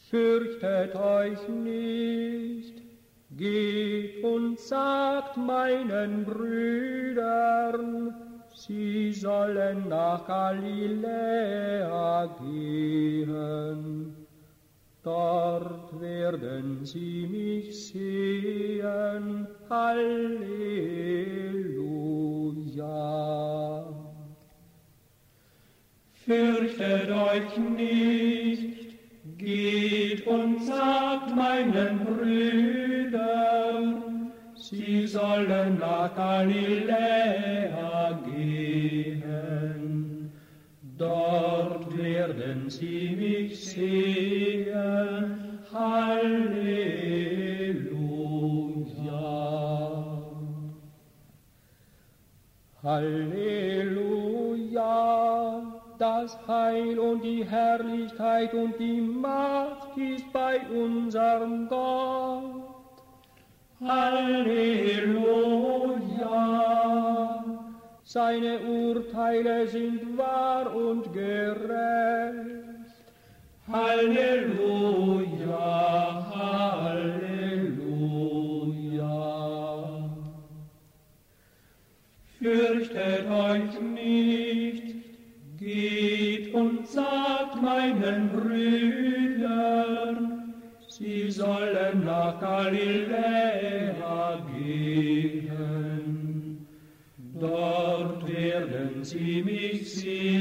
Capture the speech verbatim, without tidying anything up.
Fürchtet euch nicht, geht und sagt meinen Brüdern, sie sollen nach Galiläa gehen. Dort werden sie mich sehen. Halleluja. Fürchtet euch nicht, geht und sagt meinen Brüdern, sie sollen nach Galiläa gehen. Dort werden sie mich sehen. Halleluja. Halleluja. Das Heil und die Herrlichkeit und die Macht ist bei unserem Gott. Halleluja. Seine Urteile sind wahr und gerecht. Halleluja, Halleluja. Fürchtet euch nicht, geht und sagt meinen Brüdern, sie sollen nach Galiläa gehen. Dort werden sie mich sehen.